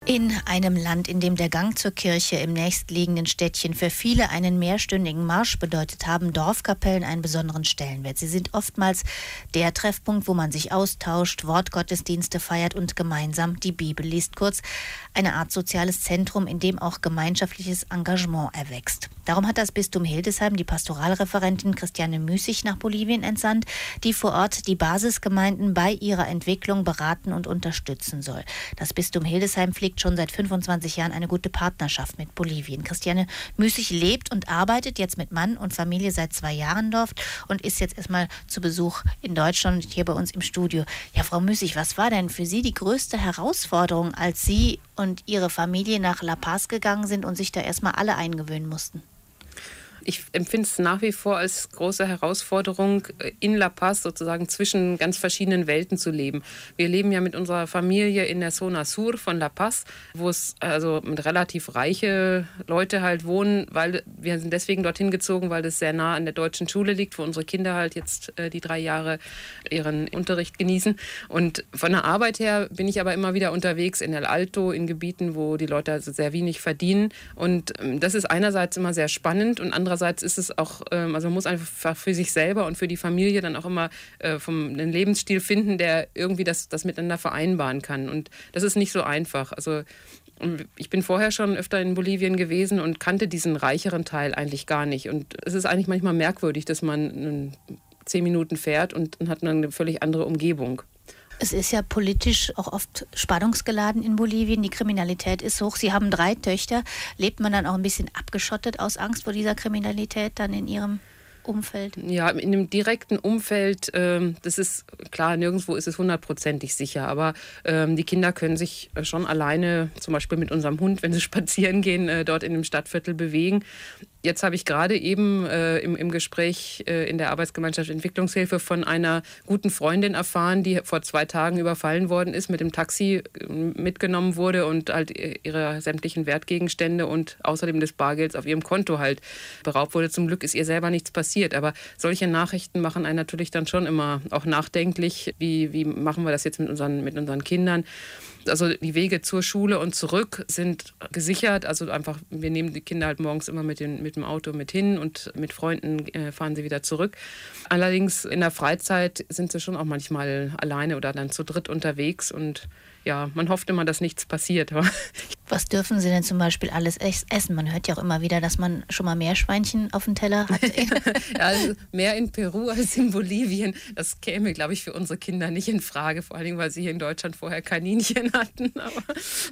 In einem Land, in dem der Gang zur Kirche im nächstliegenden Städtchen für viele einen mehrstündigen Marsch bedeutet, haben Dorfkapellen einen besonderen Stellenwert. Sie sind oftmals der Treffpunkt, wo man sich austauscht, Wortgottesdienste feiert und gemeinsam die Bibel liest. Kurz eine Art soziales Zentrum, in dem auch gemeinschaftliches Engagement erwächst. Darum hat das Bistum Hildesheim die Pastoralreferentin Christiane Müßig nach Bolivien entsandt, die vor Ort die Basisgemeinden bei ihrer Entwicklung beraten und unterstützen soll. Das Bistum Hildesheim pflegt schon seit 25 Jahren eine gute Partnerschaft mit Bolivien. Christiane Müßig lebt und arbeitet jetzt mit Mann und Familie seit 2 Jahren dort und ist jetzt erstmal zu Besuch in Deutschland und hier bei uns im Studio. Ja, Frau Müßig, was war denn für Sie die größte Herausforderung, als Sie und Ihre Familie nach La Paz gegangen sind und sich da erstmal alle eingewöhnen mussten? Ich empfinde es nach wie vor als große Herausforderung, in La Paz sozusagen zwischen ganz verschiedenen Welten zu leben. Wir leben ja mit unserer Familie in der Zona Sur von La Paz, wo es also relativ reiche Leute halt wohnen, weil wir sind deswegen dorthin gezogen, weil das sehr nah an der deutschen Schule liegt, wo unsere Kinder halt jetzt die 3 Jahre ihren Unterricht genießen. Und von der Arbeit her bin ich aber immer wieder unterwegs in El Alto, in Gebieten, wo die Leute also sehr wenig verdienen. Und das ist einerseits immer sehr spannend und andererseits ist es auch, also man muss einfach für sich selber und für die Familie dann auch immer einen Lebensstil finden, der irgendwie das miteinander vereinbaren kann. Und das ist nicht so einfach. Also ich bin vorher schon öfter in Bolivien gewesen und kannte diesen reicheren Teil eigentlich gar nicht. Und es ist eigentlich manchmal merkwürdig, dass man 10 Minuten fährt und hat eine völlig andere Umgebung. Es ist ja politisch auch oft spannungsgeladen in Bolivien. Die Kriminalität ist hoch. Sie haben 3 Töchter. Lebt man dann auch ein bisschen abgeschottet aus Angst vor dieser Kriminalität dann in Ihrem Umfeld? Ja, in dem direkten Umfeld, das ist klar, nirgendwo ist es 100%ig sicher, aber die Kinder können sich schon alleine, zum Beispiel mit unserem Hund, wenn sie spazieren gehen, dort in dem Stadtviertel bewegen. Jetzt habe ich gerade eben im Gespräch in der Arbeitsgemeinschaft Entwicklungshilfe von einer guten Freundin erfahren, die vor 2 Tagen überfallen worden ist, mit dem Taxi mitgenommen wurde und halt ihre sämtlichen Wertgegenstände und außerdem des Bargelds auf ihrem Konto halt beraubt wurde. Zum Glück ist ihr selber nichts passiert, aber solche Nachrichten machen einen natürlich dann schon immer auch nachdenklich. Wie machen wir das jetzt mit unseren Kindern? Also die Wege zur Schule und zurück sind gesichert. Also einfach, wir nehmen die Kinder halt morgens immer mit dem Auto mit hin und mit Freunden fahren sie wieder zurück. Allerdings in der Freizeit sind sie schon auch manchmal alleine oder dann zu dritt unterwegs und ja, man hofft immer, dass nichts passiert. Was dürfen Sie denn zum Beispiel alles essen? Man hört ja auch immer wieder, dass man schon mal Meerschweinchen auf dem Teller hat. Ja, also mehr in Peru als in Bolivien. Das käme, glaube ich, für unsere Kinder nicht in Frage. Vor allem, weil sie hier in Deutschland vorher Kaninchen hatten. Aber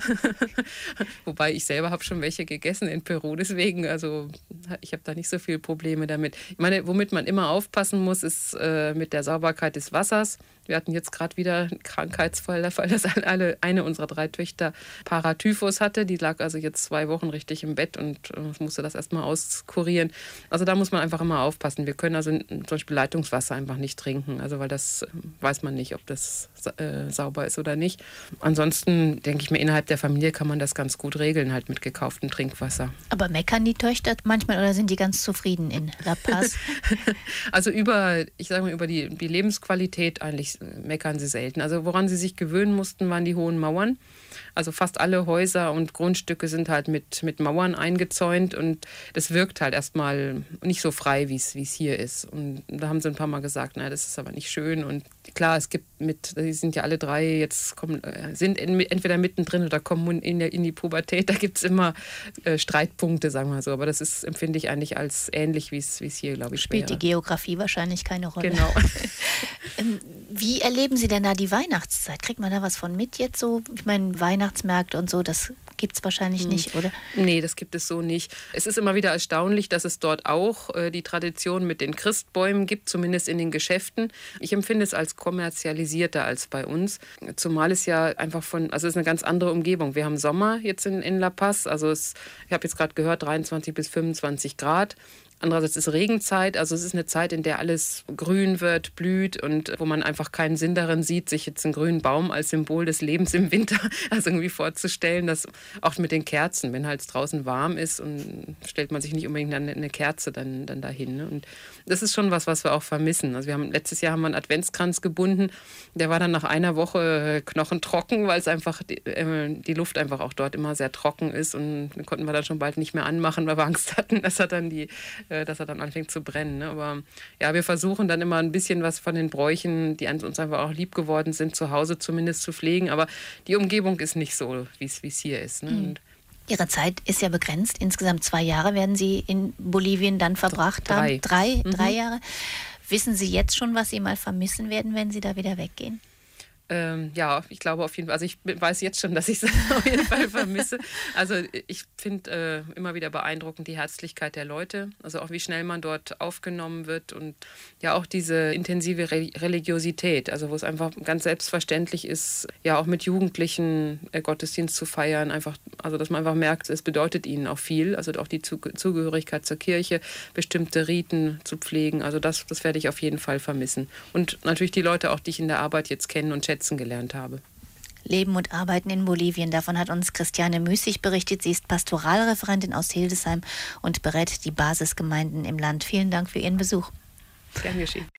wobei ich selber habe schon welche gegessen in Peru. Deswegen, also ich habe da nicht so viele Probleme damit. Ich meine, womit man immer aufpassen muss, ist mit der Sauberkeit des Wassers. Wir hatten jetzt gerade wieder einen Krankheitsfall, der Fall, dass eine unserer 3 Töchter Paratyphus hatte. Die lag also jetzt 2 Wochen richtig im Bett und musste das erstmal auskurieren. Also da muss man einfach immer aufpassen. Wir können also zum Beispiel Leitungswasser einfach nicht trinken, also weil das weiß man nicht, ob das sauber ist oder nicht. Ansonsten denke ich mir, innerhalb der Familie kann man das ganz gut regeln, halt mit gekauftem Trinkwasser. Aber meckern die Töchter manchmal oder sind die ganz zufrieden in La Paz? Also über die Lebensqualität eigentlich meckern sie selten. Also woran sie sich gewöhnen mussten, waren die hohen Mauern. Also fast alle Häuser und Grundstücke sind halt mit Mauern eingezäunt und das wirkt halt erstmal nicht so frei, wie es hier ist. Und da haben sie ein paar Mal gesagt, naja, das ist aber nicht schön. Und klar, die sind ja alle 3 jetzt sind entweder mittendrin oder kommen in die Pubertät. Da gibt es immer Streitpunkte, sagen wir so. Aber das empfinde ich eigentlich als ähnlich, wie es hier, glaube ich, Spielt die Geografie wahrscheinlich keine Rolle. Genau. Wie erleben Sie denn da die Weihnachtszeit? Kriegt man da was von mit jetzt so? Ich meine, Weihnachtsmärkte und so, das gibt es wahrscheinlich nicht, oder? Nee, das gibt es so nicht. Es ist immer wieder erstaunlich, dass es dort auch die Tradition mit den Christbäumen gibt, zumindest in den Geschäften. Ich empfinde es als kommerzialisierter als bei uns. Zumal es ja einfach es ist eine ganz andere Umgebung. Wir haben Sommer jetzt in La Paz, ich habe jetzt gerade gehört, 23 bis 25 Grad. Andererseits ist Regenzeit, also es ist eine Zeit, in der alles grün wird, blüht und wo man einfach keinen Sinn darin sieht, sich jetzt einen grünen Baum als Symbol des Lebens im Winter also irgendwie vorzustellen, dass auch mit den Kerzen, wenn halt draußen warm ist, und stellt man sich nicht unbedingt eine Kerze dann dahin. Ne? Und das ist schon was wir auch vermissen. Also letztes Jahr haben wir einen Adventskranz gebunden, der war dann nach einer Woche knochentrocken, weil es einfach die Luft einfach auch dort immer sehr trocken ist, und den konnten wir dann schon bald nicht mehr anmachen, weil wir Angst hatten, dass er dann anfängt zu brennen. Ne? Aber ja, wir versuchen dann immer ein bisschen was von den Bräuchen, die uns einfach auch lieb geworden sind, zu Hause zumindest zu pflegen. Aber die Umgebung ist nicht so, wie es hier ist. Ne? Mhm. Ihre Zeit ist ja begrenzt. Insgesamt 2 Jahre werden Sie in Bolivien dann verbracht haben. 3 Jahre. Wissen Sie jetzt schon, was Sie mal vermissen werden, wenn Sie da wieder weggehen? Ja, ich glaube auf jeden Fall. Also ich weiß jetzt schon, dass ich es auf jeden Fall vermisse. Also ich finde immer wieder beeindruckend die Herzlichkeit der Leute. Also auch wie schnell man dort aufgenommen wird, und ja auch diese intensive Religiosität. Also wo es einfach ganz selbstverständlich ist, ja auch mit Jugendlichen Gottesdienst zu feiern. Einfach, also dass man einfach merkt, es bedeutet ihnen auch viel. Also auch die Zugehörigkeit zur Kirche, bestimmte Riten zu pflegen. Also das werde ich auf jeden Fall vermissen. Und natürlich die Leute auch, die ich in der Arbeit jetzt kennen und schätzen gelernt habe. Leben und Arbeiten in Bolivien. Davon hat uns Christiane Müßig berichtet. Sie ist Pastoralreferentin aus Hildesheim und berät die Basisgemeinden im Land. Vielen Dank für Ihren Besuch. Gern geschehen.